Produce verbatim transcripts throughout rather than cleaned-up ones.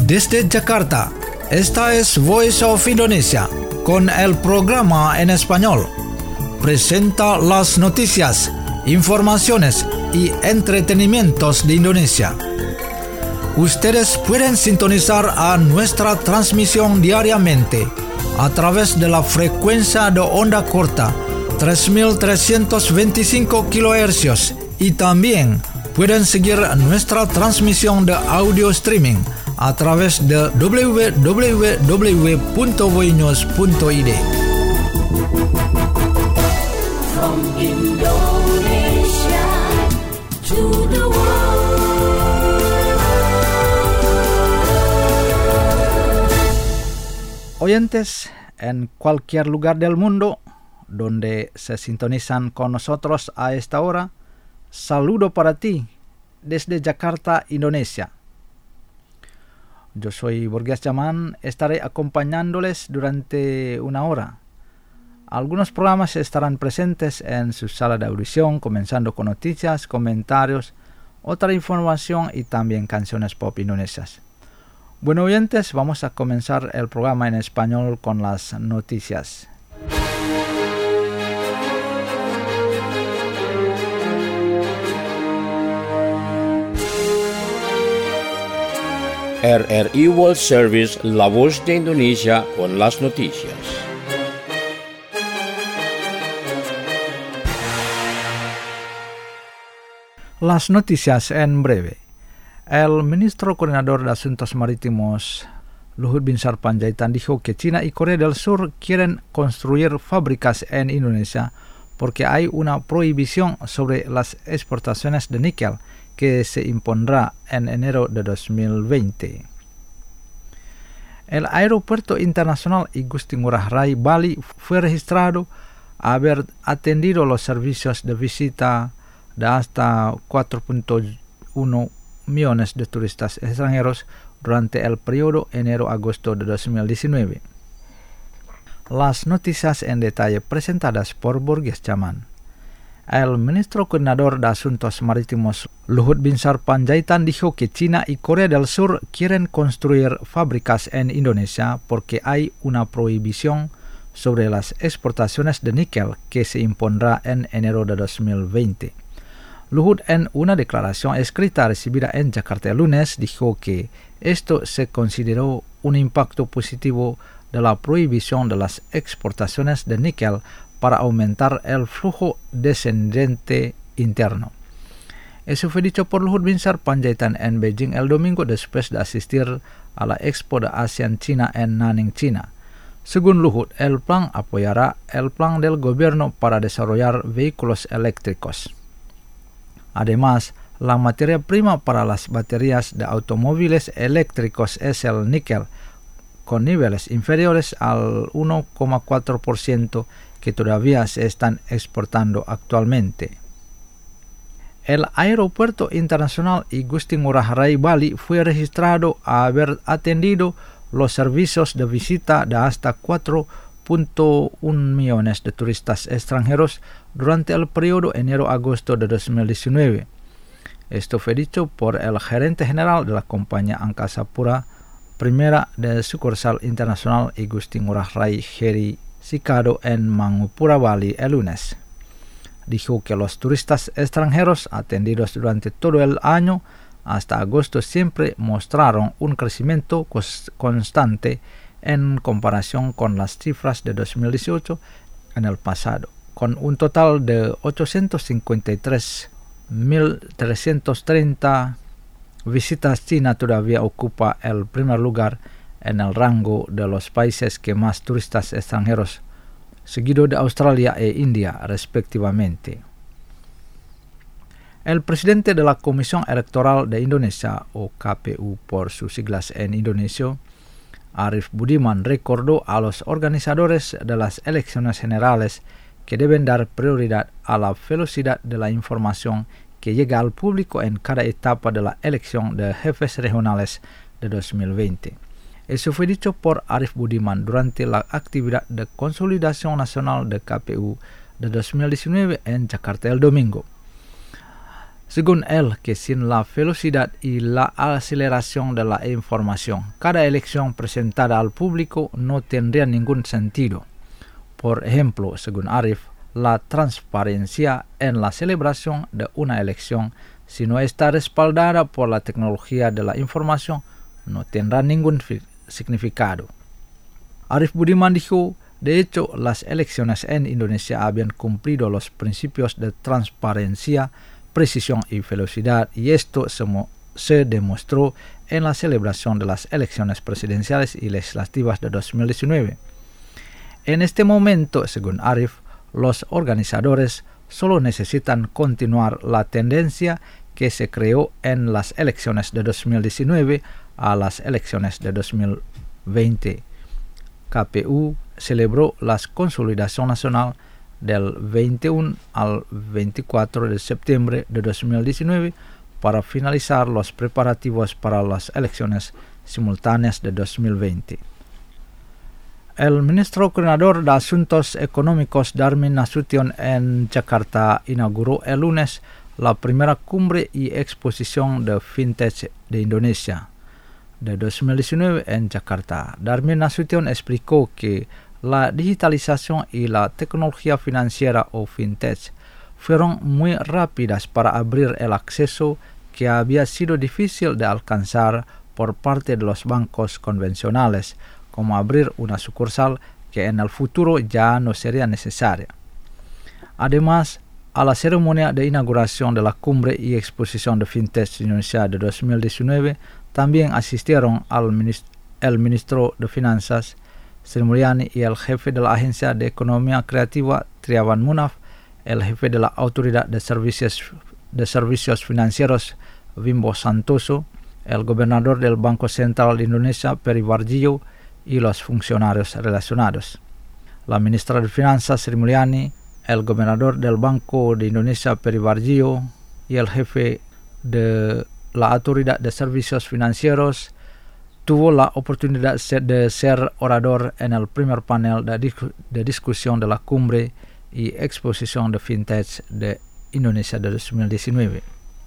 Desde Jakarta, esta es Voice of Indonesia, con el programa en español. Presenta las noticias, informaciones y entretenimientos de Indonesia. Ustedes pueden sintonizar a nuestra transmisión diariamente a través de la frecuencia de onda corta tres mil trescientos veinticinco kilohercios y también pueden seguir nuestra transmisión de audio streaming a través de w w w punto voinews punto i d. From Indonesia to the world. Oyentes en cualquier lugar del mundo donde se sintonizan con nosotros a esta hora, saludo para ti desde Jakarta, Indonesia. Yo soy Borges Jaman, estaré acompañándoles durante una hora. Algunos programas estarán presentes en su sala de audición, comenzando con noticias, comentarios, otra información y también canciones pop indonesias. Bueno, oyentes, vamos a comenzar el programa en español con las noticias. R R I World Service, La Voz de Indonesia, con las noticias. Las noticias en breve. El ministro coordinador de Asuntos Marítimos, Luhut Binsar Panjaitan, dijo que China y Corea del Sur quieren construir fábricas en Indonesia porque hay una prohibición sobre las exportaciones de níquel que se impondrá en enero de dos mil veinte. El Aeropuerto Internacional Igusti Ngurah Rai, Bali, fue registrado a haber atendido los servicios de visita de hasta cuatro punto uno millones de turistas extranjeros durante el periodo enero-agosto de dos mil diecinueve. Las noticias en detalle presentadas por Borges Jaman. El ministro coordinador de Asuntos Marítimos, Luhut Binsar Panjaitan, dijo que China y Corea del Sur quieren construir fábricas en Indonesia porque hay una prohibición sobre las exportaciones de níquel que se impondrá en enero de dos mil veinte. Luhut, en una declaración escrita recibida en Jakarta el lunes, dijo que esto se consideró un impacto positivo de la prohibición de las exportaciones de níquel para aumentar el flujo descendente interno. Eso fue dicho por Luhut Binsar Panjaitan en Beijing el domingo después de asistir a la Expo de ASEAN-China en Nanning, China. Según Luhut, el plan apoyará el plan del gobierno para desarrollar vehículos eléctricos. Además, la materia prima para las baterías de automóviles eléctricos es el níquel, con niveles inferiores al uno coma cuatro por ciento que todavía se están exportando actualmente. El Aeropuerto Internacional Igusti Ngurah Rai, Bali, fue registrado a haber atendido los servicios de visita de hasta cuatro punto uno millones de turistas extranjeros durante el periodo enero-agosto de dos mil diecinueve. Esto fue dicho por el gerente general de la compañía Angkasa Pura, primera de sucursal internacional Igusti Ngurah Rai, Heri Sikado, en Mangupura, Bali, el lunes. Dijo que los turistas extranjeros atendidos durante todo el año hasta agosto siempre mostraron un crecimiento constante en comparación con las cifras de dos mil dieciocho en el pasado, con un total de ochocientos cincuenta y tres mil trescientos treinta visitas. China todavía ocupa el primer lugar en el rango de los países que más turistas extranjeros, seguido de Australia e India, respectivamente. El presidente de la Comisión Electoral de Indonesia, o K P U por sus siglas en indonesio, Arief Budiman, recordó a los organizadores de las elecciones generales que deben dar prioridad a la velocidad de la información que llega al público en cada etapa de la elección de jefes regionales de dos mil veinte. Eso fue dicho por Arief Budiman durante la actividad de consolidación nacional de K P U de dos mil diecinueve en Jakarta el domingo. Según él, que sin la velocidad y la aceleración de la información, cada elección presentada al público no tendría ningún sentido. Por ejemplo, según Arif, la transparencia en la celebración de una elección, si no está respaldada por la tecnología de la información, no tendrá ningún significado. Arif Budiman dijo, de hecho, las elecciones en Indonesia habían cumplido los principios de transparencia, precisión y velocidad, y esto se, se demostró en la celebración de las elecciones presidenciales y legislativas de dos mil diecinueve. En este momento, según Arif, los organizadores solo necesitan continuar la tendencia que se creó en las elecciones de dos mil diecinueve a las elecciones de dos mil veinte. K P U celebró la consolidación nacional del veintiuno al veinticuatro de septiembre de dos mil diecinueve para finalizar los preparativos para las elecciones simultáneas de dos mil veinte. El ministro coordinador de Asuntos Económicos Darmin Nasution en Jakarta inauguró el lunes la primera cumbre y exposición de FinTech de Indonesia de dos mil diecinueve en Jakarta. Darmin Nasution explicó que la digitalización y la tecnología financiera o FinTech fueron muy rápidas para abrir el acceso que había sido difícil de alcanzar por parte de los bancos convencionales, como abrir una sucursal que en el futuro ya no sería necesaria. Además, a la ceremonia de inauguración de la cumbre y exposición de FinTech de Indonesia de dos mil diecinueve también asistieron al ministro, el ministro de Finanzas, Sri Mulyani, y el jefe de la Agencia de Economía Creativa, Triawan Munaf, el jefe de la Autoridad de Servicios, de Servicios Financieros, Wimbo Santoso, el gobernador del Banco Central de Indonesia, Peri Warjio, y los funcionarios relacionados. La ministra de Finanzas, Sri Mulyani, el gobernador del Banco de Indonesia, Peri Warjio, y el jefe de la Autoridad de Servicios Financieros tuvo la oportunidad de ser orador en el primer panel de, discu- de discusión de la cumbre y exposición de FinTech de Indonesia de dos mil diecinueve.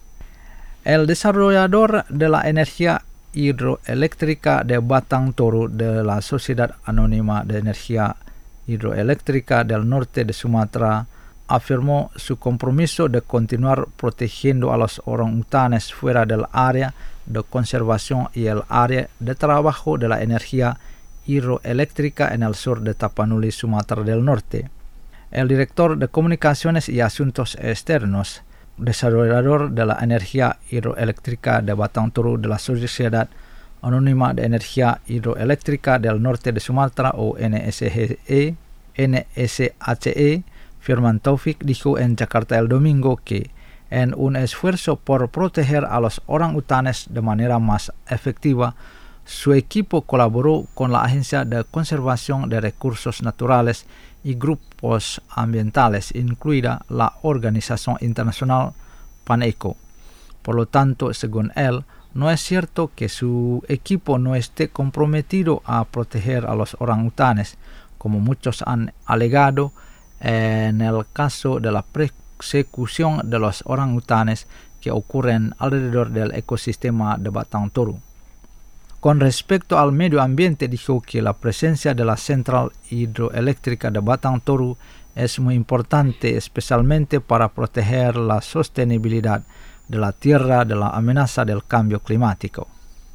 El desarrollador de la energía hidroeléctrica de Batang Toru de la Sociedad Anónima de Energía Hidroeléctrica del Norte de Sumatra afirmó su compromiso de continuar protegiendo a los orangutanes fuera del área de conservación y el área de trabajo de la energía hidroeléctrica en el sur de Tapanuli, Sumatra del Norte. El director de Comunicaciones y Asuntos Externos, desarrollador de la energía hidroeléctrica de Batang Toru de la Sociedad Anónima de Energía Hidroeléctrica del Norte de Sumatra o N S H E, N S H E, Firman Taufik, dijo en Jakarta el domingo que en un esfuerzo por proteger a los orangutanes de manera más efectiva, su equipo colaboró con la Agencia de Conservación de Recursos Naturales y grupos ambientales, incluida la Organización Internacional PANECO. Por lo tanto, según él, no es cierto que su equipo no esté comprometido a proteger a los orangutanes, como muchos han alegado en el caso de la persecución de los orangutanes que ocurren alrededor del ecosistema de Batang Toru. Con respecto al medio ambiente, dijo que la presencia de la central hidroeléctrica de Batang Toru es muy importante, especialmente para proteger la sostenibilidad de la tierra de la amenaza del cambio climático.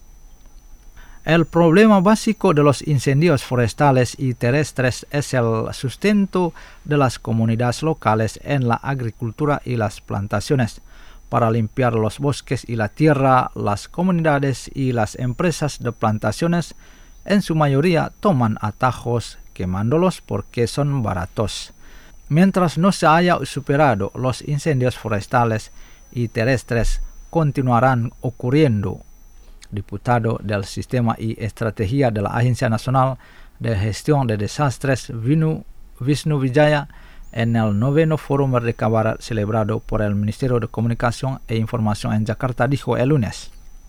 El problema básico de los incendios forestales y terrestres es el sustento de las comunidades locales en la agricultura y las plantaciones. Para limpiar los bosques y la tierra, las comunidades y las empresas de plantaciones en su mayoría toman atajos quemándolos porque son baratos. Mientras no se haya superado los incendios forestales y terrestres, continuarán ocurriendo. Diputado del Sistema y Estrategia de la Agencia Nacional de Gestión de Desastres, Vinu, Vishnu Wijaya, en el noveno Foro Merdeka Barat celebrado por el Ministerio de Comunicación e Información en Jakarta, dijo el lunes.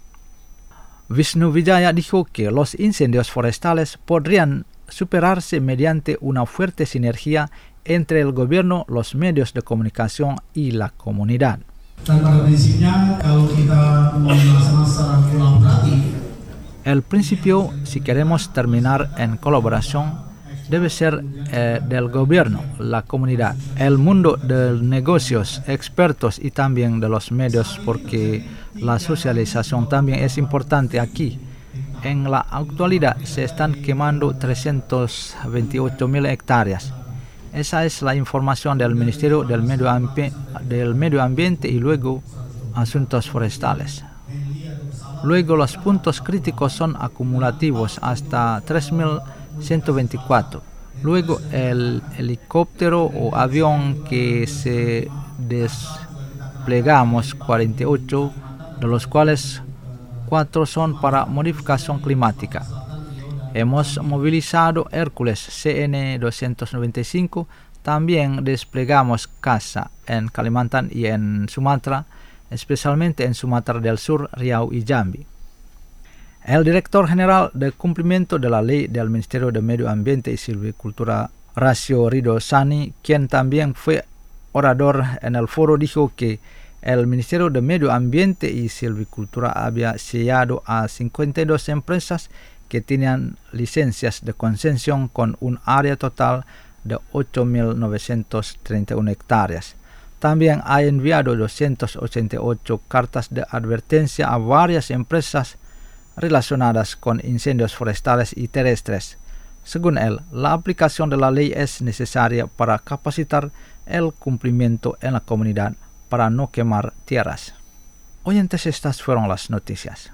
Vishnu Wijaya dijo que los incendios forestales podrían superarse mediante una fuerte sinergia entre el gobierno, los medios de comunicación y la comunidad. Dan pada prinsipnya kalau kita mau melaksanakan secara kolaboratif, El principio, si queremos terminar en colaboración, debe ser eh, del gobierno, la comunidad, el mundo de negocios, expertos y también de los medios, porque la socialización también es importante aquí. En la actualidad se están quemando trescientas veintiocho mil hectáreas. Esa es la información del Ministerio del Medio, Ambi- del Medio Ambiente y luego Asuntos Forestales. Luego los puntos críticos son acumulativos hasta tres mil ciento veinticuatro. Luego el helicóptero o avión que se desplegamos cuarenta y ocho, de los cuales cuatro son para modificación climática. Hemos movilizado Hércules C N doscientos noventa y cinco, también desplegamos CASA en Kalimantan y en Sumatra, especialmente en Sumatra del Sur, Riau y Jambi. El director general de cumplimiento de la ley del Ministerio de Medio Ambiente y Silvicultura, Horacio Rido Sani, quien también fue orador en el foro, dijo que el Ministerio de Medio Ambiente y Silvicultura había sellado a cincuenta y dos empresas que tenían licencias de concesión con un área total de ocho mil novecientas treinta y una hectáreas. También ha enviado doscientas ochenta y ocho cartas de advertencia a varias empresas relacionadas con incendios forestales y terrestres. Según él, la aplicación de la ley es necesaria para capacitar el cumplimiento en la comunidad para no quemar tierras. Oyentes, estas fueron las noticias.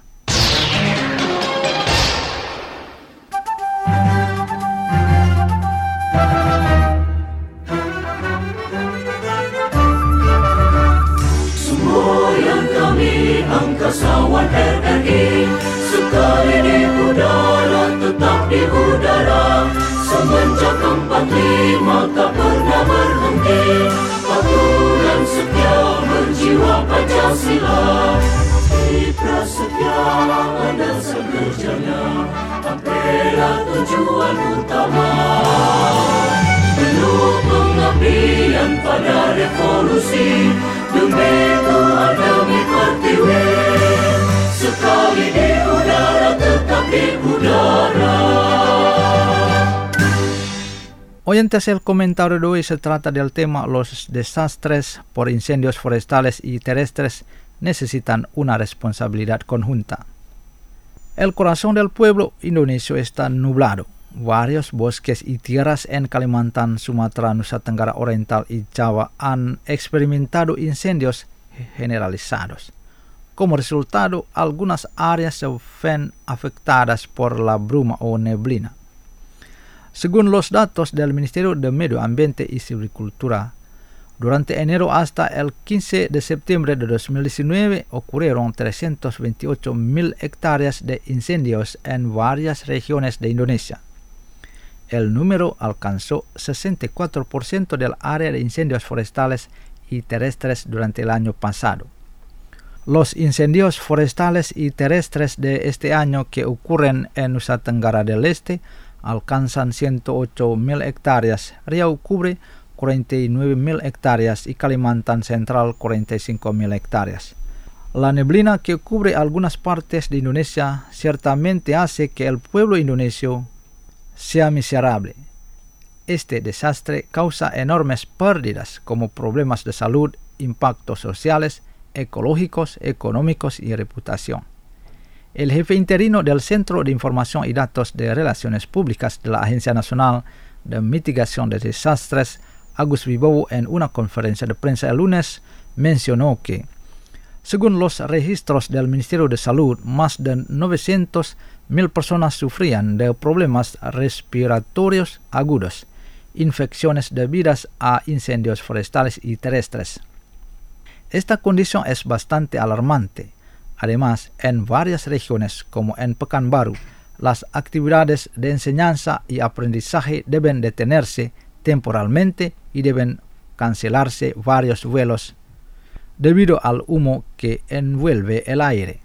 Semboyan kami angkasawan R R I, sekali di udara tetap di udara. Semenjak empat lima tak pernah berhenti, patuh dan setia berjiwa Pancasila. Di prasetya ada sekerjanya, Ampera tujuan utama. Penuh pengabdian pada revolusi, demi Tuhan demi Pertiwi. Sekali di udara tetap di udara. Oyentes, el comentario de hoy se trata del tema los desastres por incendios forestales y terrestres necesitan una responsabilidad conjunta. El corazón del pueblo indonesio está nublado. Varios bosques y tierras en Kalimantan, Sumatra, Nusa Tenggara Oriental y Java han experimentado incendios generalizados. Como resultado, algunas áreas se ven afectadas por la bruma o neblina. Según los datos del Ministerio de Medio Ambiente y Silvicultura, durante enero hasta el quince de septiembre de dos mil diecinueve ocurrieron trescientas veintiocho mil hectáreas de incendios en varias regiones de Indonesia. El número alcanzó sesenta y cuatro por ciento del área de incendios forestales y terrestres durante el año pasado. Los incendios forestales y terrestres de este año que ocurren en Nusa Tenggara del Este alcanzan ciento ocho mil hectáreas, Riau cubre cuarenta y nueve mil hectáreas y Kalimantan Central cuarenta y cinco mil hectáreas. La neblina que cubre algunas partes de Indonesia ciertamente hace que el pueblo indonesio sea miserable. Este desastre causa enormes pérdidas como problemas de salud, impactos sociales, ecológicos, económicos y reputación. El jefe interino del Centro de Información y Datos de Relaciones Públicas de la Agencia Nacional de Mitigación de Desastres, Agus Wibowo, en una conferencia de prensa el lunes, mencionó que, según los registros del Ministerio de Salud, más de novecientas mil personas sufrían de problemas respiratorios agudos, infecciones debidas a incendios forestales y terrestres. Esta condición es bastante alarmante. Además, en varias regiones, como en Pekanbaru, las actividades de enseñanza y aprendizaje deben detenerse temporalmente y deben cancelarse varios vuelos debido al humo que envuelve el aire.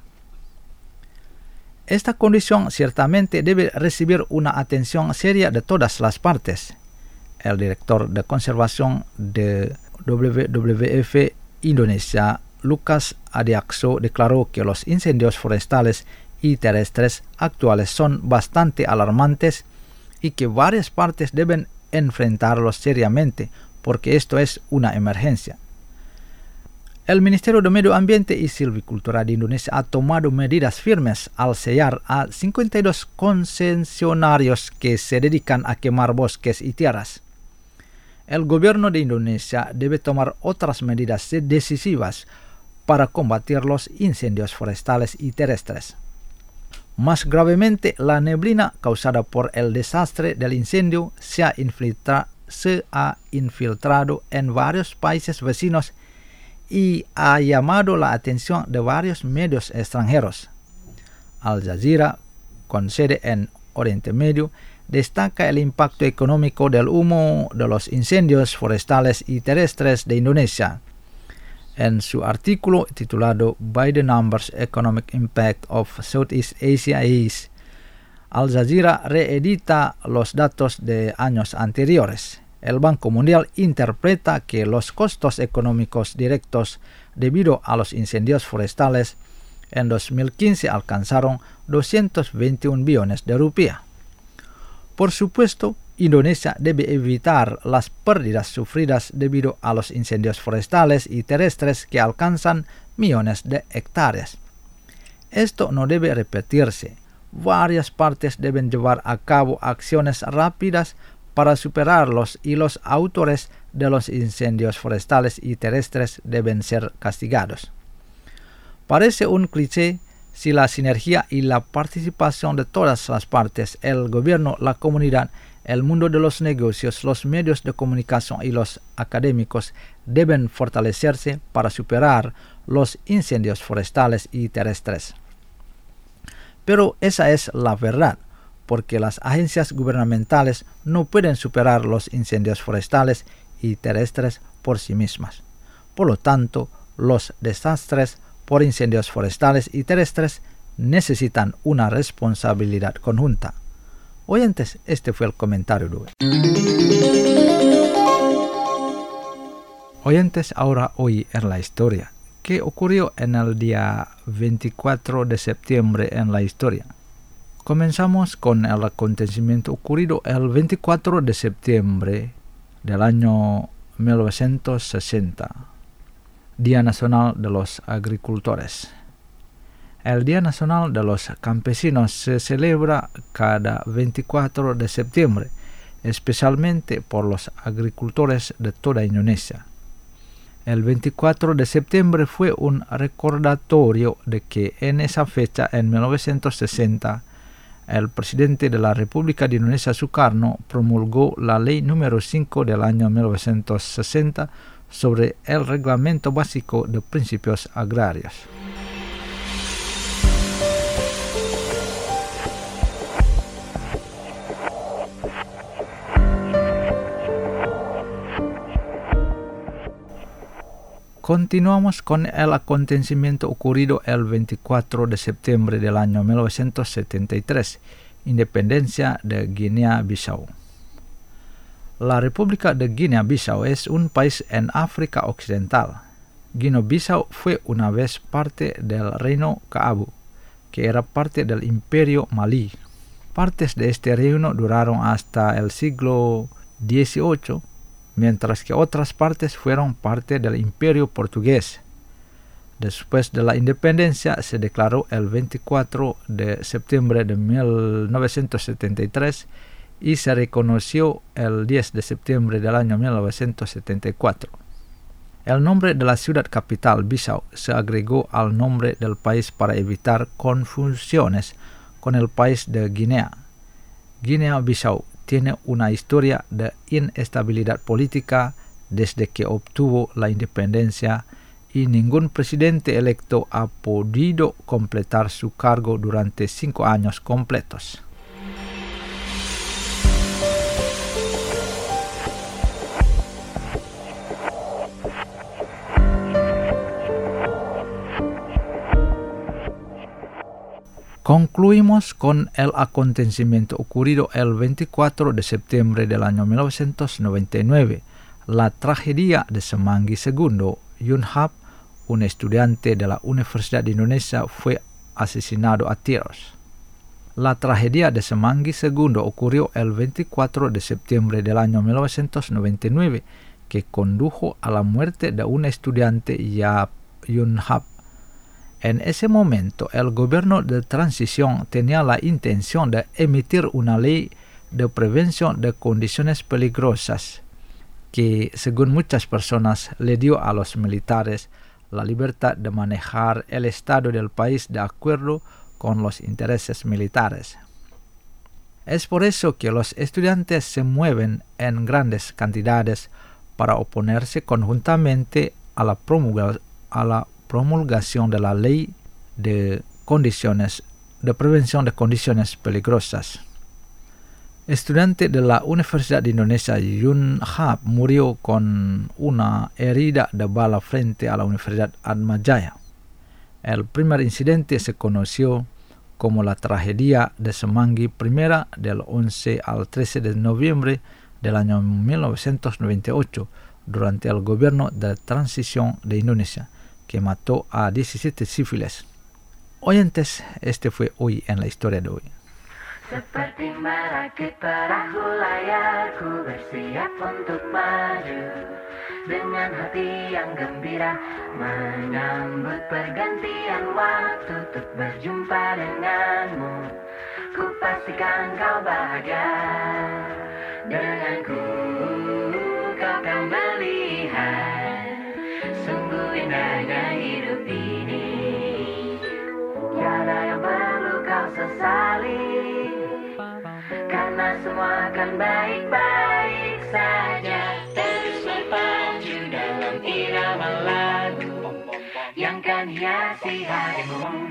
Esta condición ciertamente debe recibir una atención seria de todas las partes. El director de conservación de W W F Indonesia, Lucas Adiaxo declaró que los incendios forestales y terrestres actuales son bastante alarmantes y que varias partes deben enfrentarlos seriamente porque esto es una emergencia. El Ministerio de Medio Ambiente y Silvicultura de Indonesia ha tomado medidas firmes al sellar a cincuenta y dos concesionarios que se dedican a quemar bosques y tierras. El gobierno de Indonesia debe tomar otras medidas decisivas para combatir los incendios forestales y terrestres. Más gravemente, la neblina causada por el desastre del incendio se ha, infiltra- se ha infiltrado en varios países vecinos y ha llamado la atención de varios medios extranjeros. Al Jazeera, con sede en Oriente Medio, destaca el impacto económico del humo de los incendios forestales y terrestres de Indonesia. En su artículo titulado By the Numbers Economic Impact of Southeast Asia is, Al Jazeera reedita los datos de años anteriores. El Banco Mundial interpreta que los costos económicos directos debido a los incendios forestales en dos mil quince alcanzaron doscientos veintiún billones de rupias. Por supuesto, Indonesia debe evitar las pérdidas sufridas debido a los incendios forestales y terrestres que alcanzan millones de hectáreas. Esto no debe repetirse. Varias partes deben llevar a cabo acciones rápidas para superarlos y los autores de los incendios forestales y terrestres deben ser castigados. Parece un cliché si la sinergia y la participación de todas las partes, el gobierno, la comunidad, el mundo de los negocios, los medios de comunicación y los académicos deben fortalecerse para superar los incendios forestales y terrestres. Pero esa es la verdad, porque las agencias gubernamentales no pueden superar los incendios forestales y terrestres por sí mismas. Por lo tanto, los desastres por incendios forestales y terrestres necesitan una responsabilidad conjunta. Oyentes, este fue el comentario de hoy. Oyentes, ahora hoy en la historia. ¿Qué ocurrió en el día veinticuatro de septiembre en la historia? Comenzamos con el acontecimiento ocurrido el veinticuatro de septiembre del año mil novecientos sesenta, Día Nacional de los Agricultores. El Día Nacional de los Campesinos se celebra cada veinticuatro de septiembre, especialmente por los agricultores de toda Indonesia. El veinticuatro de septiembre fue un recordatorio de que en esa fecha, en mil novecientos sesenta, el presidente de la República de Indonesia, Sukarno, promulgó la Ley número cinco del año mil novecientos sesenta sobre el Reglamento Básico de Principios Agrarios. Continuamos con el acontecimiento ocurrido el veinticuatro de septiembre del año mil novecientos setenta y tres, independencia de Guinea-Bissau. La República de Guinea-Bissau es un país en África Occidental. Guinea-Bissau fue una vez parte del Reino Kaabu, que era parte del Imperio Malí. Partes de este reino duraron hasta el siglo dieciocho, mientras que otras partes fueron parte del Imperio Portugués. Después de la independencia se declaró el veinticuatro de septiembre de mil novecientos setenta y tres y se reconoció el diez de septiembre del año mil novecientos setenta y cuatro. El nombre de la ciudad capital, Bissau, se agregó al nombre del país para evitar confusiones con el país de Guinea. Guinea-Bissau tiene una historia de inestabilidad política desde que obtuvo la independencia y ningún presidente electo ha podido completar su cargo durante cinco años completos. Concluimos con el acontecimiento ocurrido el veinticuatro de septiembre del año mil novecientos noventa y nueve, la tragedia de Semanggi segundo, Yonhap, un estudiante de la Universidad de Indonesia fue asesinado a tiros. La tragedia de Semanggi segundo ocurrió el veinticuatro de septiembre del año mil novecientos noventa y nueve, que condujo a la muerte de un estudiante, Yap Yun Hap. En ese momento, el gobierno de transición tenía la intención de emitir una ley de prevención de condiciones peligrosas, que, según muchas personas, le dio a los militares la libertad de manejar el estado del país de acuerdo con los intereses militares. Es por eso que los estudiantes se mueven en grandes cantidades para oponerse conjuntamente a la, promulga- a la promulgación de la ley de condiciones de prevención de condiciones peligrosas. Estudiante de la Universidad de Indonesia, Yun Hap murió con una herida de bala frente a la Universidad Atmajaya. El primer incidente se conoció como la tragedia de Semanggi primera del once al trece de noviembre del año mil novecientos noventa y ocho durante el gobierno de transición de Indonesia, que mató a diecisiete civiles. Oyentes, este fue Hoy en la Historia de hoy. Seperti merakit perahu layar, ku bersiap untuk maju dengan hati yang gembira, menyambut pergantian waktu untuk berjumpa denganmu. Ku pastikan kau bahagia denganku, kau akan melihat sungguh indahnya hidup ini. Tiada yang perlu kau sesali, karena semua akan baik-baik saja. Terus berpacu dalam irama lagu yang kan hiasi harimu.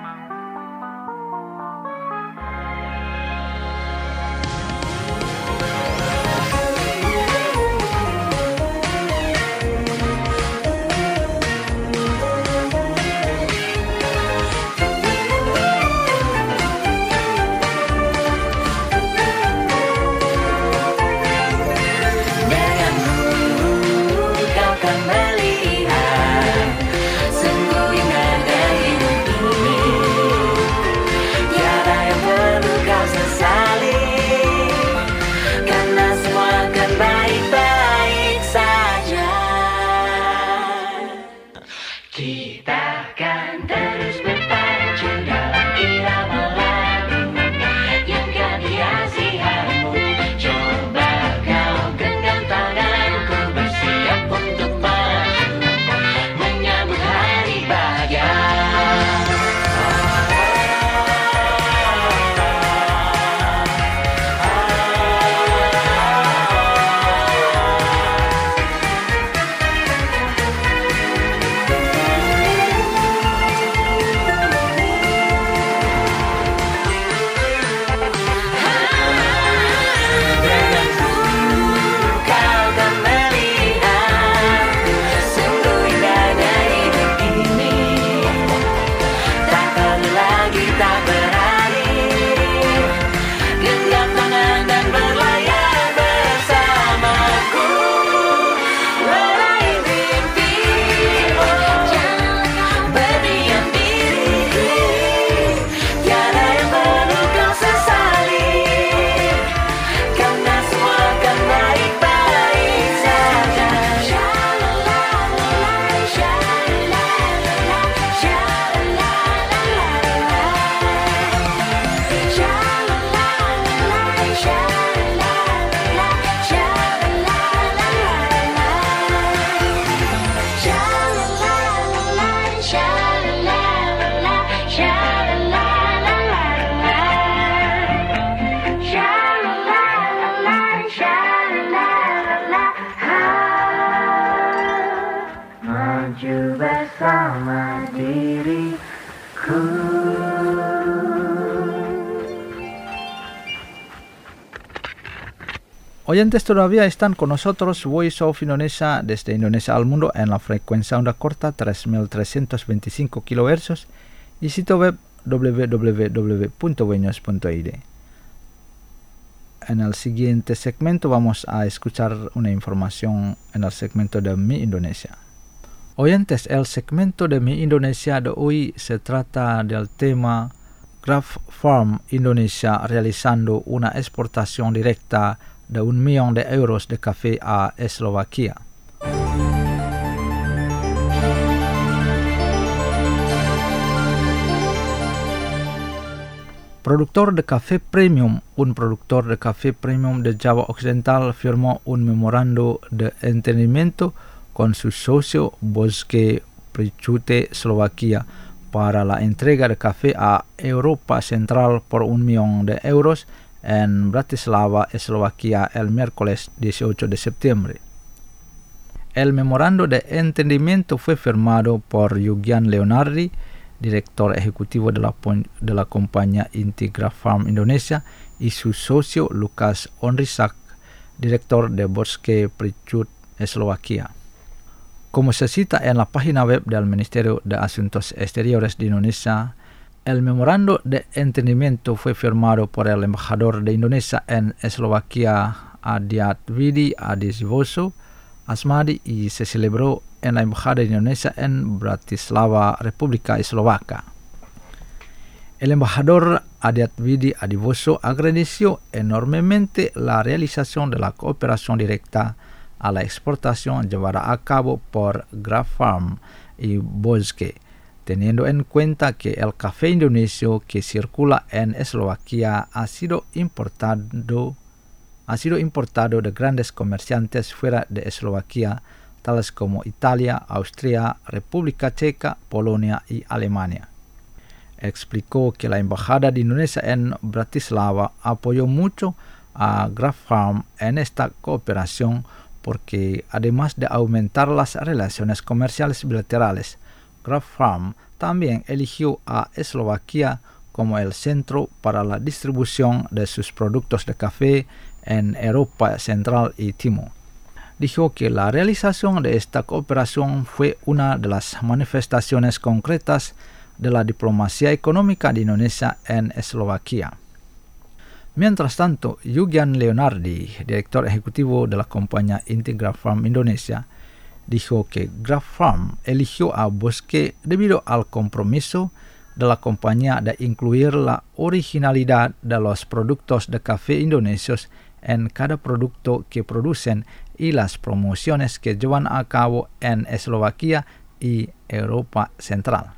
Oyentes, todavía están con nosotros Voice of Indonesia desde Indonesia al mundo en la frecuencia onda corta tres mil trescientos veinticinco kilohercios y sitio web doble u doble u doble u punto weños punto i d. En el siguiente segmento vamos a escuchar una información en el segmento de Mi Indonesia. Oyentes, el segmento de Mi Indonesia de hoy se trata del tema Graf Farm Indonesia realizando una exportación directa de un millón de euros de café a Eslovaquia. Productor de café premium, un productor de café premium de Java Occidental firmó un memorando de entendimiento con su socio Boske Prichute Eslovaquia para la entrega de café a Europa Central por un millón de euros en Bratislava, Eslovaquia, el miércoles dieciocho de septiembre. El memorando de entendimiento fue firmado por Yugian Leonardi, director ejecutivo de la, de la compañía Integra Farm Indonesia, y su socio Lukas Onrisak, director de Boske Prichut Eslovaquia. Como se cita en la página web del Ministerio de Asuntos Exteriores de Indonesia, el memorando de entendimiento fue firmado por el embajador de Indonesia en Eslovaquia, Adiatvidi Adisvoso Asmadi, y se celebró en la Embajada de Indonesia en Bratislava, República Eslovaca. El embajador Adiatvidi Adisvoso agradeció enormemente la realización de la cooperación directa a la exportación llevada a cabo por Graf Farm y Boske, teniendo en cuenta que el café indonesio que circula en Eslovaquia ha sido importado, ha sido importado de grandes comerciantes fuera de Eslovaquia, tales como Italia, Austria, República Checa, Polonia y Alemania. Explicó que la Embajada de Indonesia en Bratislava apoyó mucho a Graf Farm en esta cooperación porque además de aumentar las relaciones comerciales bilaterales, Graf Farm también eligió a Eslovaquia como el centro para la distribución de sus productos de café en Europa Central y Timor. Dijo que la realización de esta cooperación fue una de las manifestaciones concretas de la diplomacia económica de Indonesia en Eslovaquia. Mientras tanto, Yugian Leonardi, director ejecutivo de la compañía Integra Farm Indonesia, dijo que Graf Farm eligió a Boske debido al compromiso de la compañía de incluir la originalidad de los productos de café indonesios en cada producto que producen y las promociones que llevan a cabo en Eslovaquia y Europa Central.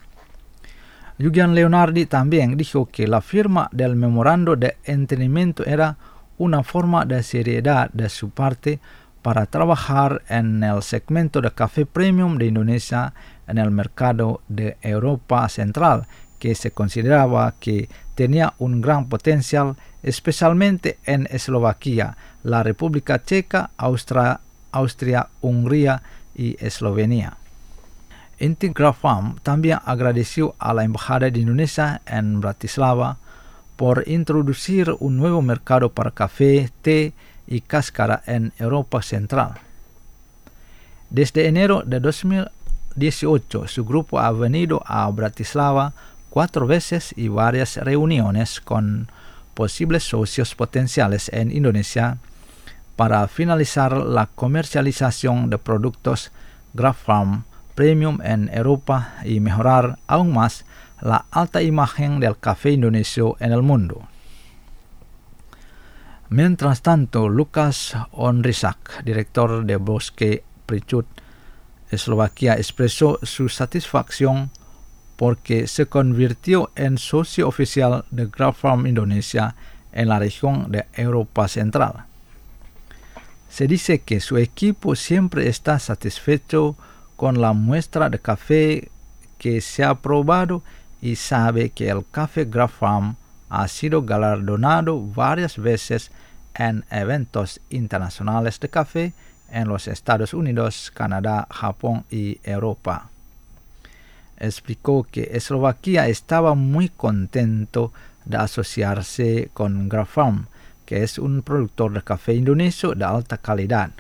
Yugian Leonardi también dijo que la firma del memorando de entendimiento era una forma de seriedad de su parte para trabajar en el segmento de café premium de Indonesia en el mercado de Europa Central, que se consideraba que tenía un gran potencial, especialmente en Eslovaquia, la República Checa, Austria, Austria, Hungría y Eslovenia. Integra Farm también agradeció a la Embajada de Indonesia en Bratislava por introducir un nuevo mercado para café, té y cáscara en Europa Central. Desde enero de dos mil dieciocho, su grupo ha venido a Bratislava cuatro veces y varias reuniones con posibles socios potenciales en Indonesia para finalizar la comercialización de productos Graf Farm Premium en Europa y mejorar aún más la alta imagen del café indonesio en el mundo. Mientras tanto, Lukas Onrisak, director de Boske Prichut Eslovaquia, expresó su satisfacción porque se convirtió en socio oficial de Graf Farm Indonesia en la región de Europa Central. Se dice que su equipo siempre está satisfecho con la muestra de café que se ha probado y sabe que el café Graf Farm ha sido galardonado varias veces en eventos internacionales de café en los Estados Unidos, Canadá, Japón y Europa. Explicó que Eslovaquia estaba muy contento de asociarse con Graf Farm, que es un productor de café indonesio de alta calidad.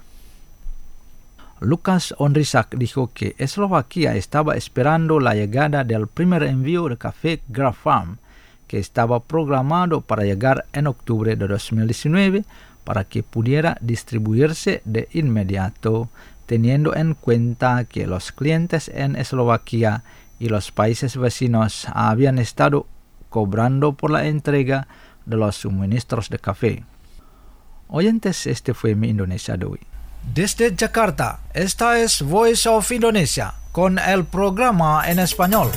Lukas Onrisak dijo que Eslovaquia estaba esperando la llegada del primer envío de café Graf Farm, que estaba programado para llegar en octubre de dos mil diecinueve para que pudiera distribuirse de inmediato, teniendo en cuenta que los clientes en Eslovaquia y los países vecinos habían estado cobrando por la entrega de los suministros de café. Oyentes, este fue mi Indonesia de hoy. Desde Jakarta, esta es Voice of Indonesia con el programa en español.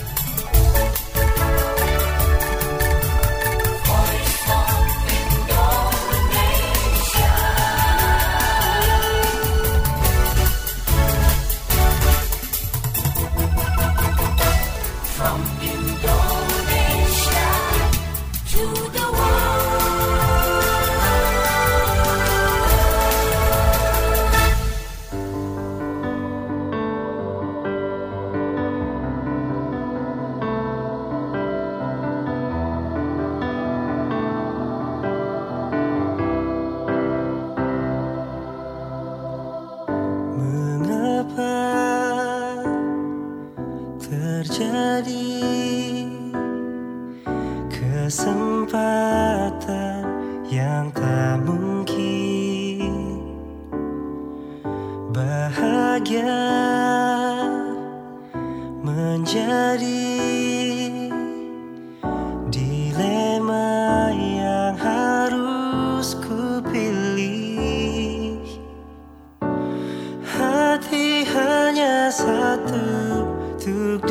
Kesempatan yang tak mungkin, bahagia menjadi dilema yang harus ku pilih. Hati hanya satu untuk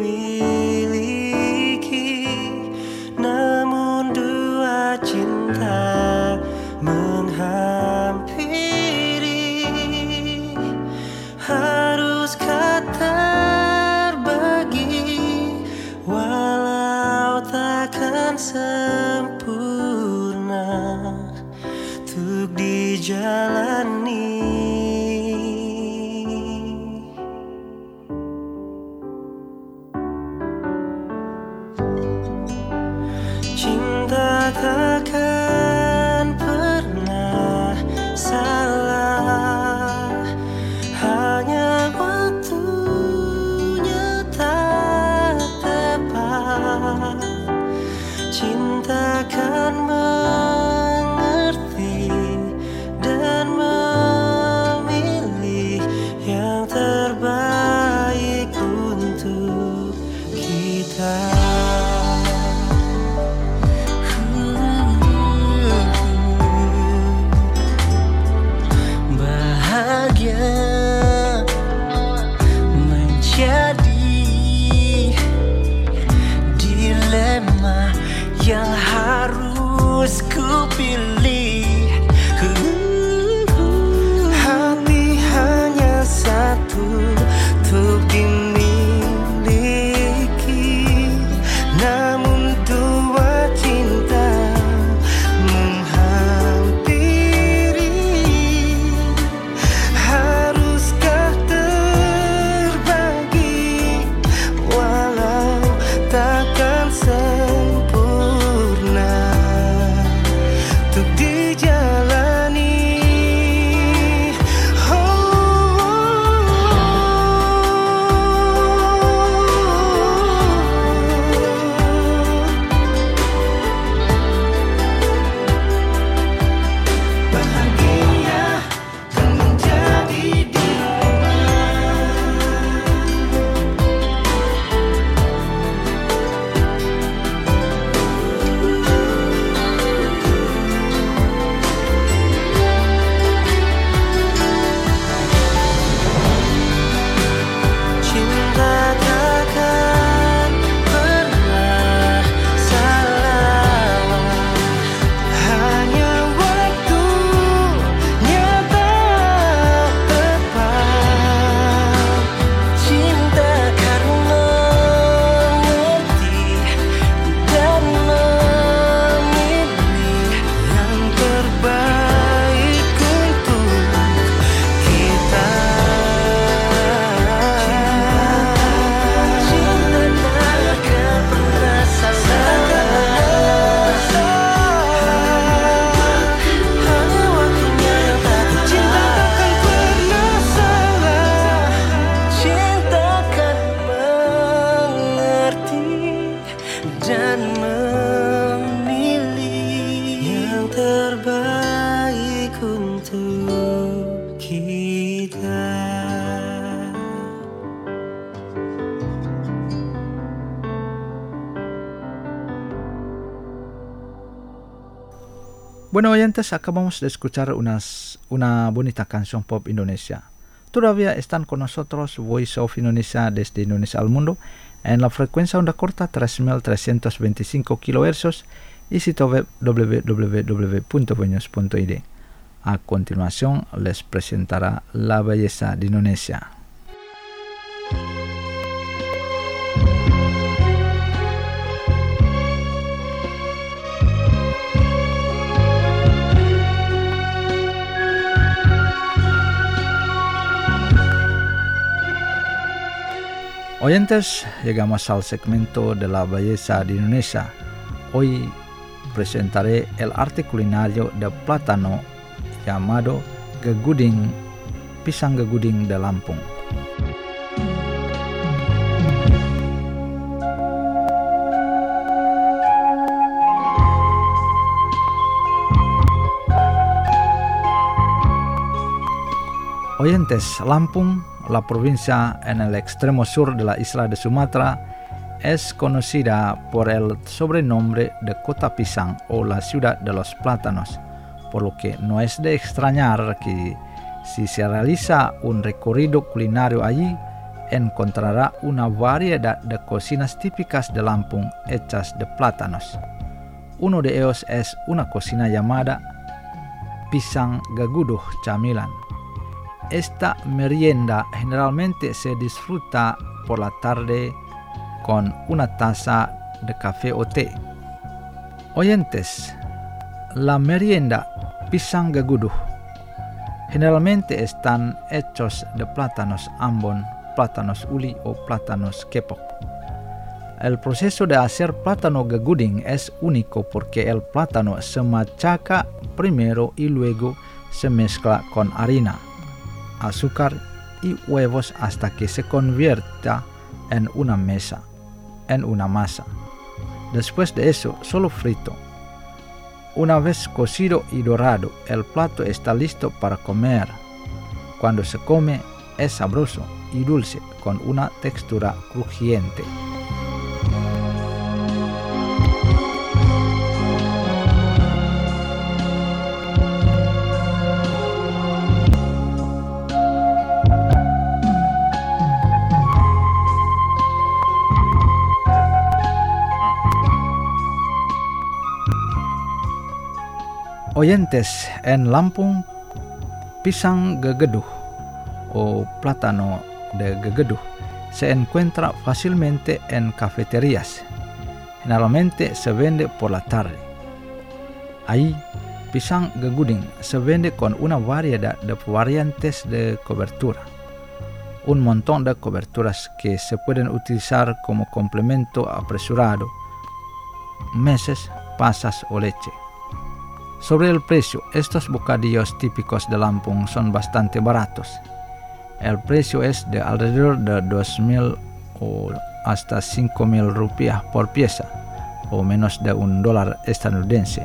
dimiliki, namun dua cinta menghampiri. Haruskah terbagi, walau takkan sempurna untuk dijalani. Cinta takkan pernah salah, hanya waktunya tak tepat. Cinta kan mengerti dan memilih yang terbaik untuk kita. Yang harus ku pilih, hati hanya satu untuk dimiliki, namun dua cinta menghampiri. Haruskah terbagi, walau takkan sempurna untuk dijalani. Oh, oh, oh. Bueno, oyentes, acabamos de escuchar unas, una bonita canción pop Indonesia. Todavía están con nosotros Voice of Indonesia desde Indonesia al mundo en la frecuencia onda corta tres mil trescientos veinticinco kilohercios y sitio web w w w punto voice punto i d. A continuación les presentará la belleza de Indonesia. Oyentes, llegamos al segmento de la belleza de Indonesia. Hoy presentaré el arte culinario de plátano llamado geguding, pisang geguding de Lampung. Oyentes, Lampung, la provincia en el extremo sur de la isla de Sumatra, es conocida por el sobrenombre de Kota Pisang o la ciudad de los plátanos, por lo que no es de extrañar que si se realiza un recorrido culinario allí, encontrará una variedad de cocinas típicas de Lampung hechas de plátanos. Uno de ellos es una cocina llamada Pisang Gaguduh Camilan. Esta merienda generalmente se disfruta por la tarde con una taza de café o té. Oyentes, la merienda pisang gaguduh generalmente están hechos de plátanos ambon, plátanos uli o plátanos kepok. El proceso de hacer plátano geguding es único porque el plátano se machaca primero y luego se mezcla con harina, azúcar y huevos hasta que se convierta en una mesa, en una masa. Después de eso, solo frito. Una vez cocido y dorado, el plato está listo para comer. Cuando se come, es sabroso y dulce con una textura crujiente. Oyentes, en Lampung, pisang gegeduh o plátano de gegeduh se encuentra fácilmente en cafeterías. Generalmente se vende por la tarde. Ahí, pisang geguding se vende con una variedad de variantes de cobertura. Un montón de coberturas que se pueden utilizar como complemento apresurado, meses, pasas o leche. Sobre el precio, estos bocadillos típicos de Lampung son bastante baratos. El precio es de alrededor de dos mil o hasta cinco mil rupiah por pieza, o menos de un dólar estadounidense.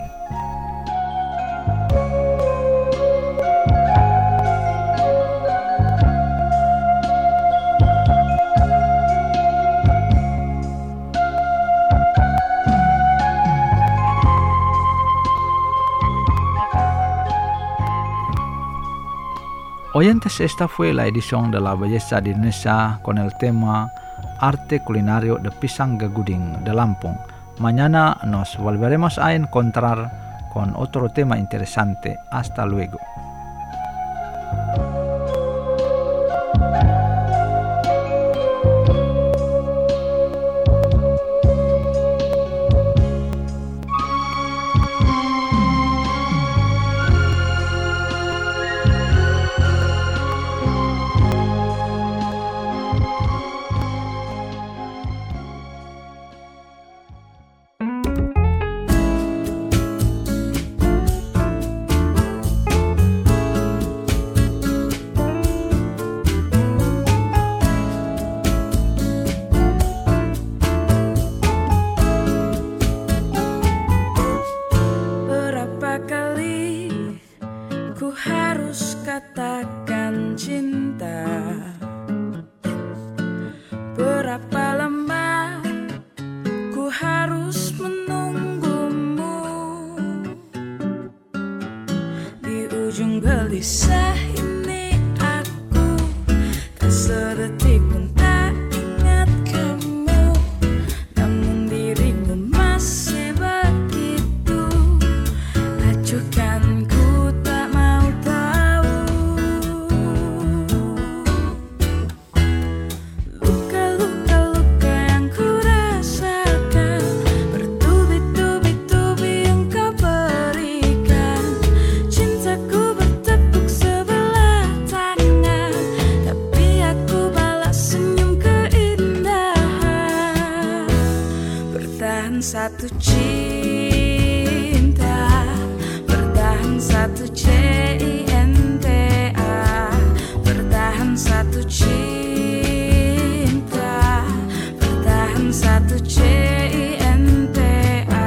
Oyentes, esta fue la edición de La Belleza de Indonesia con el tema Arte Culinario de Pisang Geguding de Lampung. Mañana nos volveremos a encontrar con otro tema interesante. Hasta luego. satu cinta, bertahan satu C I N T A, bertahan satu cinta, bertahan satu C I N T A.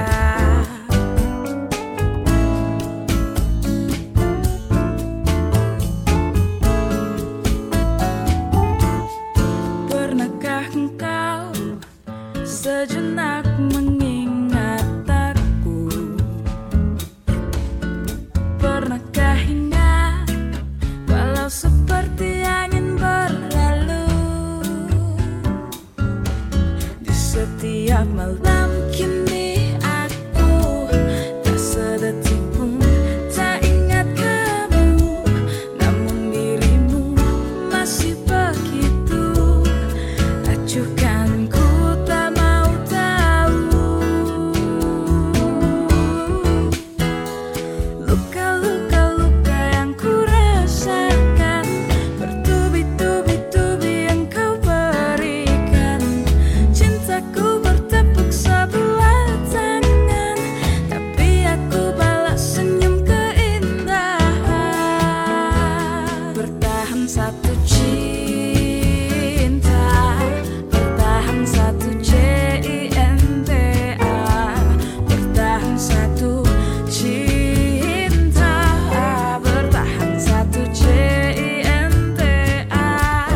Pernahkah engkau sejenak mengingat aku? Pernahkah ingat walau seperti angin berlalu? Di setiap malam kini aku tak sedetik pun tak ingat kamu, namun dirimu masih begitu acuhkan ku tak mau tahu. Luka-luka-luka yang ku rasakan, bertubi-tubi-tubi yang kau berikan. Cintaku bertepuk sebelah tangan, tapi aku balas senyum keindahan. Bertahan satu cinta, bertahan satu C I N T A, bertahan satu cinta, bertahan satu C I N T A.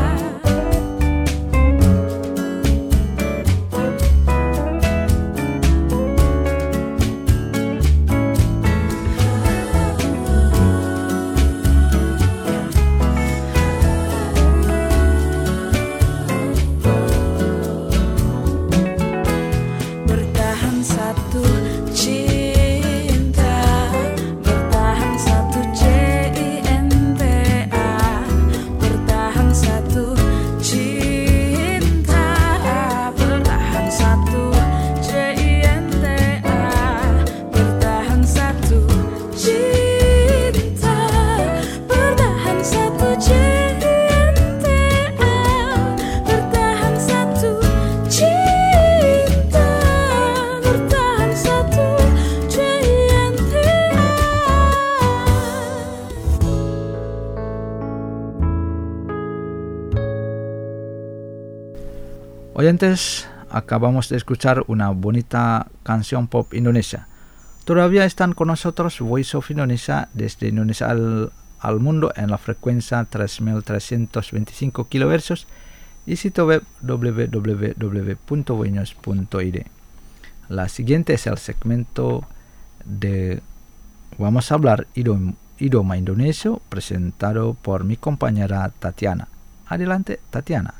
Bertahan satu cinta, bertahan satu C I N T A, bertahan satu cinta, bertahan satu C I N T A, bertahan satu cinta, bertahan satu C I N T A, bertahan satu cinta, bertahan satu C I N T A. Oyentes, acabamos de escuchar una bonita canción pop indonesia. Todavía están con nosotros Voice of Indonesia desde Indonesia al, al mundo en la frecuencia tres mil trescientos veinticinco kilohercios y sitio web w w w punto voinews punto i d. La siguiente es el segmento de Vamos a hablar idioma, idioma indonesio presentado por mi compañera Tatiana. Adelante, Tatiana.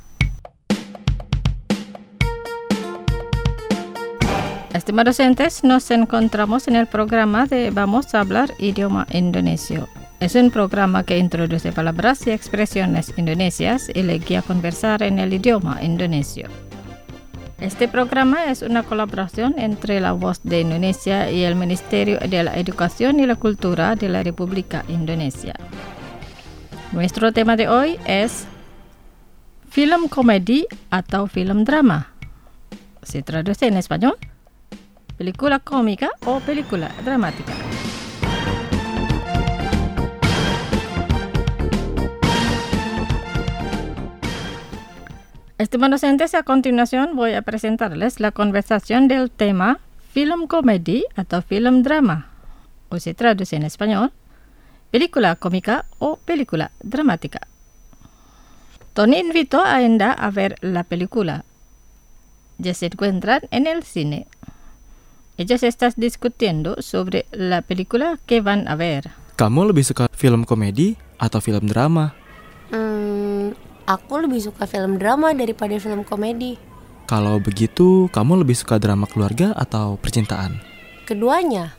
Estimados oyentes, nos encontramos en el programa de Vamos a hablar idioma indonesio. Es un programa que introduce palabras y expresiones indonesias y le guía a conversar en el idioma indonesio. Este programa es una colaboración entre La Voz de Indonesia y el Ministerio de la Educación y la Cultura de la República Indonesia. Nuestro tema de hoy es film komedi atau film drama. ¿Se traduce en español? ¿Película cómica o película dramática? Estimados oyentes, a continuación voy a presentarles la conversación del tema film komedi atau film drama, o se traduce en español, película cómica o película dramática. Tony invitó a Enda a ver la película. Ya se encuentran en el cine. Ellos están discutiendo sobre la película que van a ver. Kamu lebih suka film komedi atau film drama? Hmm, aku lebih suka film drama daripada film komedi. Kalau begitu, kamu lebih suka drama keluarga atau percintaan? Keduanya.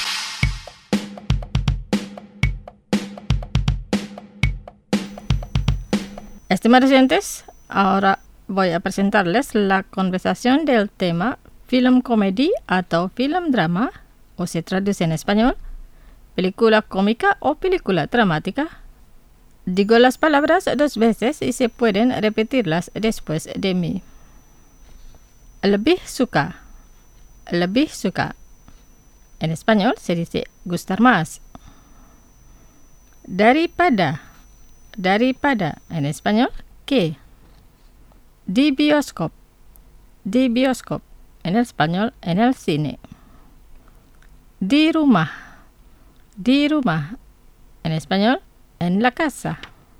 Estimados oyentes, ahora voy a presentarles la conversación del tema film komedi atau film drama, o se traduce en español, película cómica o película dramática. Digo las palabras dos veces y se pueden repetirlas después de mí. Lebih suka. lebih suka. En español se dice gustar más. Daripada. Daripada. En español, que. Di bioskop. Di bioskop. En español, en el cine. Di rumah. Di rumah. En español, en la casa.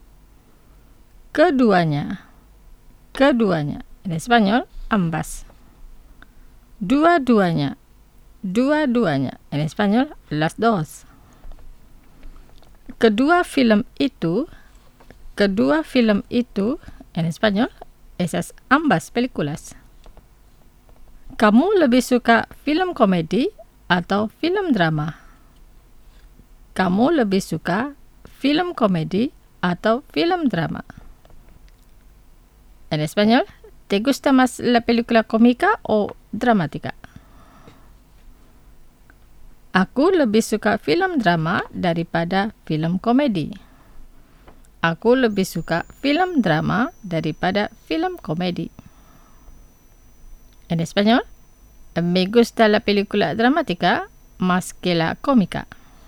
Keduanya. Keduanya. En español, ambas. Dua-duanya. Dua-duanya. En español, las dos. Kedua film itu. Kedua film itu. En español, esas ambas películas. Kamu lebih suka film komedi atau film drama? Kamu lebih suka film komedi atau film drama? En español, ¿te gusta más la película cómica o dramática? Aku lebih suka film drama daripada film komedi. Aku lebih suka film drama daripada film komedi. En español, me gusta la película dramática más que la cómica.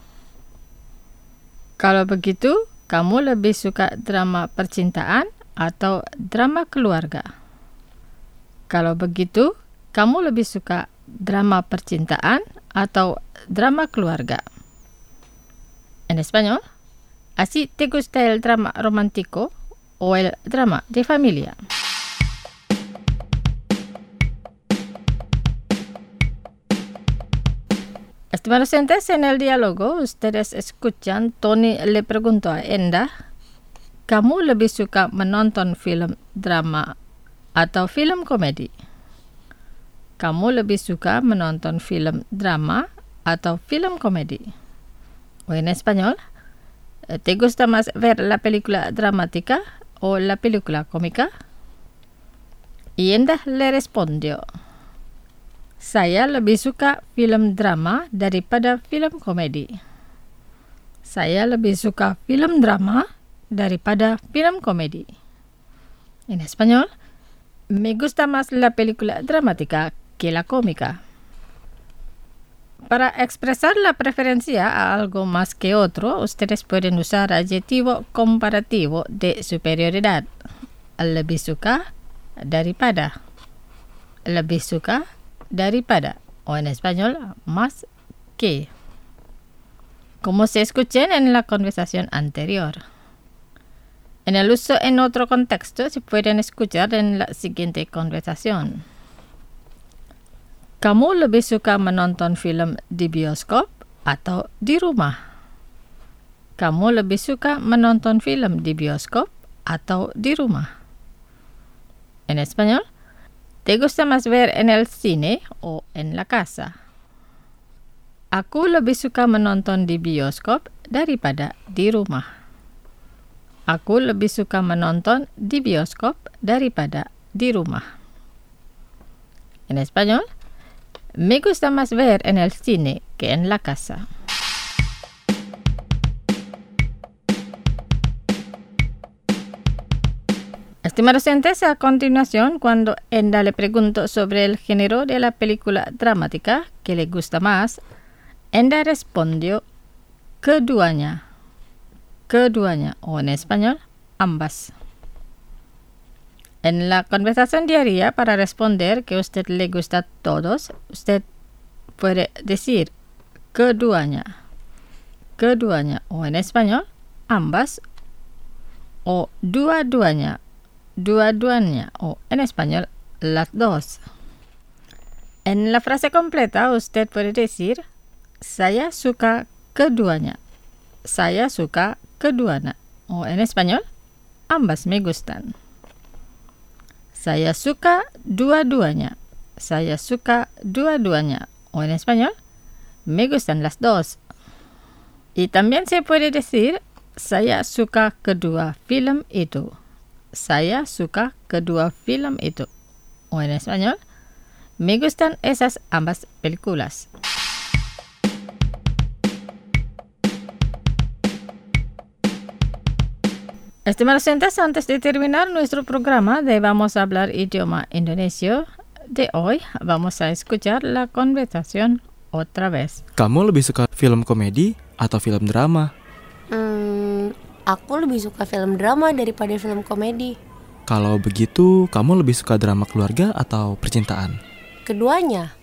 Kalau begitu, kamu lebih suka drama percintaan atau drama keluarga? Kalau begitu, kamu lebih suka drama percintaan atau drama keluarga? En español, ¿así te gusta el drama romántico o el drama de familia? Estimados oyentes, en el diálogo ustedes escuchan Tony le preguntó a Enda, ¿kamu lebih suka menonton film drama atau film komedi? Kamu lebih suka menonton film drama atau film komedi? O en español, ¿te gusta más ver la película dramática o la película cómica? Y Enda le respondió, saya lebih suka film drama daripada film komedi. Saya lebih suka film drama daripada film komedi. En español, me gusta más la película dramática que la cómica. Para expresar la preferencia a algo más que otro, ustedes pueden usar adjetivo comparativo de superioridad. Lebih suka daripada. Lebih suka daripada. O en español, más que. Como se escuchen en la conversación anterior. En el uso en otro contexto se pueden escuchar en la siguiente conversación. Kamu lebih suka menonton film di bioskop atau di rumah? Kamu lebih suka menonton film di bioskop atau di rumah? En español, ¿te gusta más ver en el cine o en la casa? Aku lebih suka menonton di bioskop daripada di rumah. Aku lebih suka menonton di bioskop daripada di rumah. En español, me gusta más ver en el cine que en la casa. Estimados oyentes, a continuación, cuando Enda le preguntó sobre el género de la película dramática que le gusta más, Enda respondió, keduanya. Keduanya, o en español, ambas. En la conversación diaria, para responder que a usted le gusta a todos, usted puede decir keduanya. Keduanya, o en español, ambas, o dua-duanya. Dua-duanya, o en español, las dos. En la frase completa, usted puede decir, saya suka keduanya. Saya suka keduanya, o en español, ambas me gustan. Saya suka dua-duanya. Saya suka dua-duanya, o en español, me gustan las dos. Y también se puede decir, saya suka kedua film itu. Saya suka kedua film itu. O en español, me gustan esas ambas películas. Estimados oyentes, antes de terminar nuestro programa de Vamos a hablar idioma indonesio, de hoy vamos a escuchar la conversación otra vez. Kamu lebih suka film komedi atau film drama? Hmm, aku lebih suka film drama daripada film komedi. Kalau begitu, kamu lebih suka drama keluarga atau percintaan? Keduanya.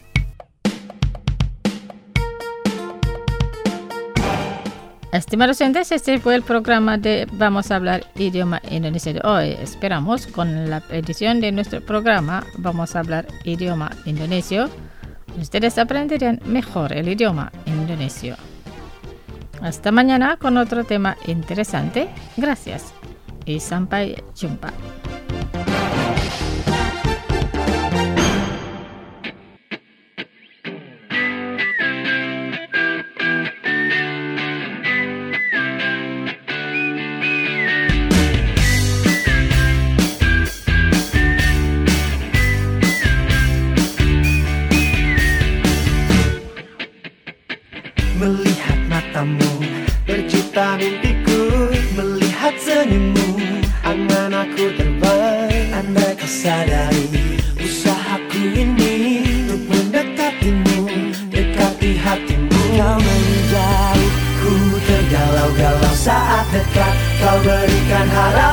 Estimados oyentes, este fue el programa de Vamos a hablar idioma indonesia de hoy. Esperamos con la edición de nuestro programa Vamos a hablar idioma indonesio, ustedes aprenderían mejor el idioma indonesio. Hasta mañana con otro tema interesante. Gracias y sampai jumpa. Melihat matamu, berjuta mimpiku. Melihat senyummu, angan-aku terbang. Andai kau sadari usahaku ini untuk mendekatimu, dekati hatimu. Kau menjauhku tergalau-galau saat dekat. Kau berikan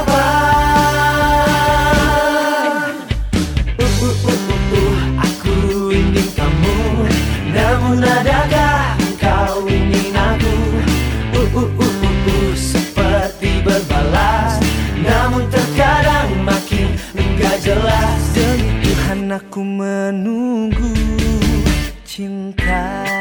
harapan. Uh, uh, uh, uh, uh, aku ingin kamu, namun adakah kau ingin aku? Uh, uh, uh, uh, uh, seperti berbalas, namun terkadang makin enggak jelas. Demi Tuhan aku menunggu cinta.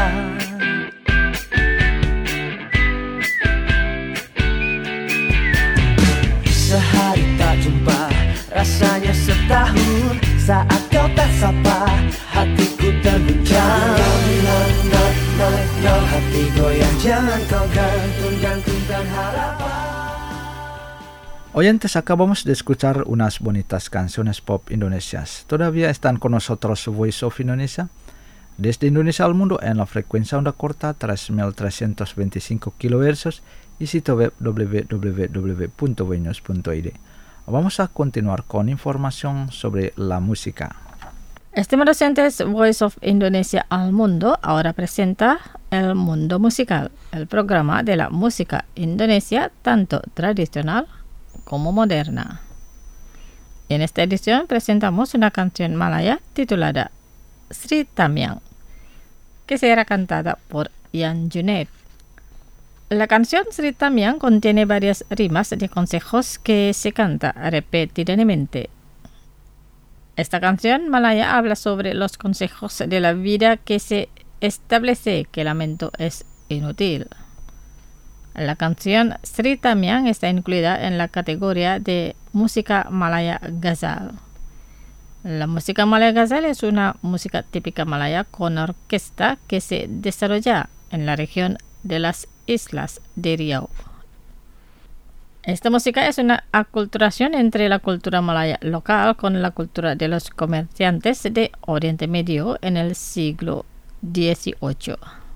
Sehari tak jumpa, rasanya setahun. Saat kau tak sapa, hatiku terguncang. No, no, no, no, hati goyang. Jangan kau gantung-gantungkan harapan. Oyentes, acabamos de escuchar unas bonitas canciones pop indonesias. ¿Todavía están con nosotros Voice of Indonesia? Desde Indonesia al mundo en la frecuencia onda corta tres mil trescientos veinticinco kilohercios y sitio web w w w punto voinews punto i d. Vamos a continuar con información sobre la música. Estimados oyentes, Voice of Indonesia al mundo ahora presenta El Mundo Musical, el programa de la música indonesia tanto tradicional como moderna. En esta edición presentamos una canción malaya titulada Sri Tamyang, que será cantada por Ian Junaid. La canción Sri Tamyang contiene varias rimas de consejos que se canta repetidamente. Esta canción malaya habla sobre los consejos de la vida que se establece que el lamento es inútil. La canción Sri Tamyang está incluida en la categoría de música malaya ghazal. La música malaya ghazal es una música típica malaya con orquesta que se desarrolla en la región de las Islas de Riau. Esta música es una aculturación entre la cultura malaya local con la cultura de los comerciantes de Oriente Medio en el siglo dieciocho.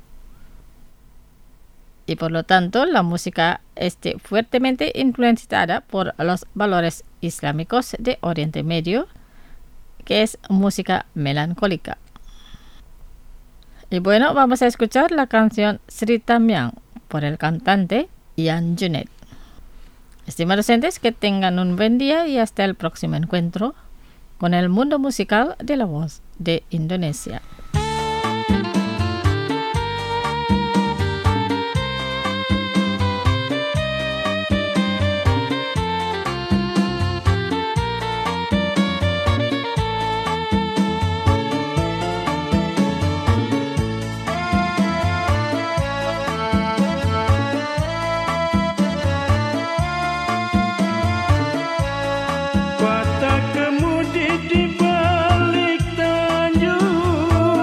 Y por lo tanto, la música esté fuertemente influenciada por los valores islámicos de Oriente Medio, que es música melancólica. Y bueno, vamos a escuchar la canción Sri Tamyang por el cantante Ian Junaid. Estimados oyentes, que tengan un buen día y hasta el próximo encuentro con el mundo musical de la voz de Indonesia. Kemudi di balik tanjung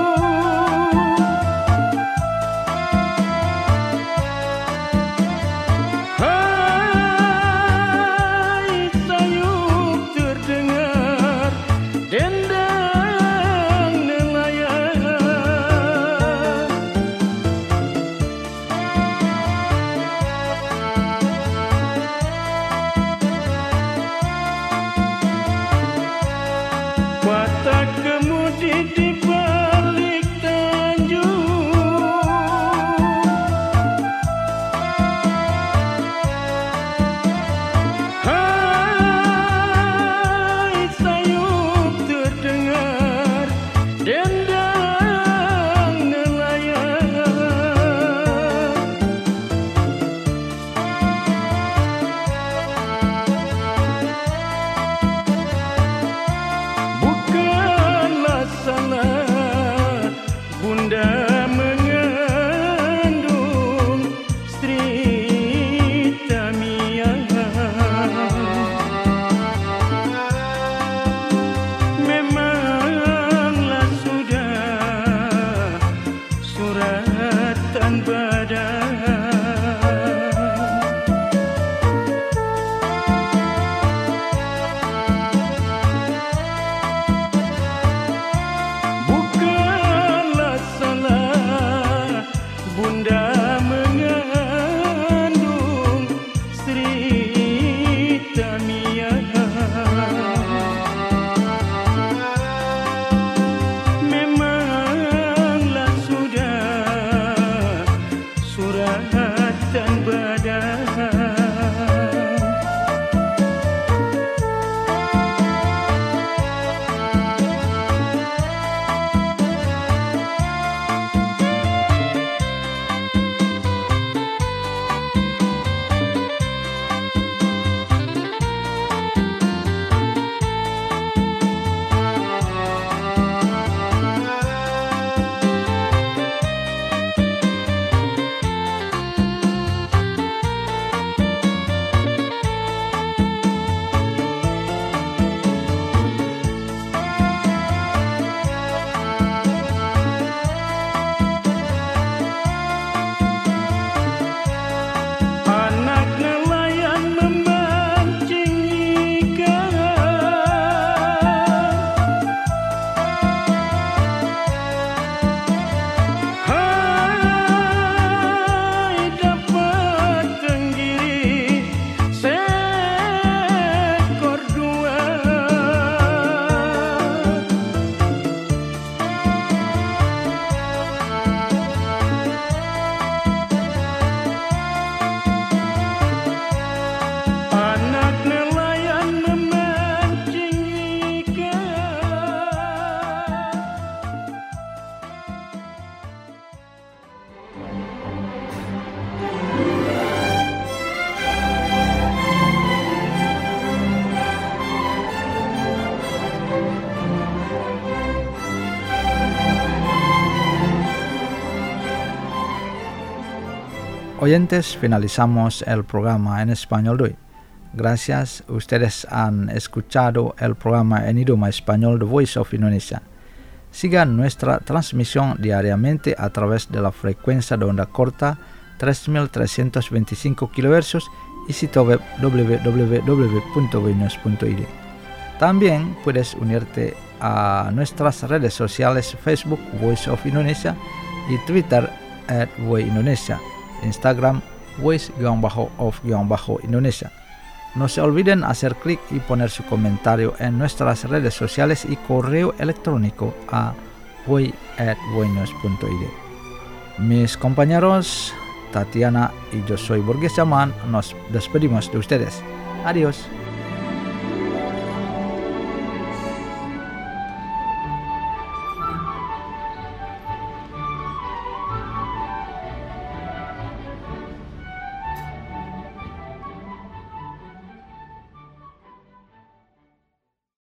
oyentes, finalizamos el programa en español de hoy. Gracias, ustedes han escuchado el programa en idioma español de Voice of Indonesia. Sigan nuestra transmisión diariamente a través de la frecuencia de onda corta tres mil trescientos veinticinco kilohercios y sitio web w w w punto voinews punto i d. También puedes unirte a nuestras redes sociales Facebook Voice of Indonesia y Twitter at Voi Indonesia, Instagram Voice-of-Indonesia. No se olviden hacer clic y poner su comentario en nuestras redes sociales y correo electrónico a voi at voinews punto i d. Mis compañeros Tatiana y yo soy Borges Yaman, nos despedimos de ustedes. Adiós.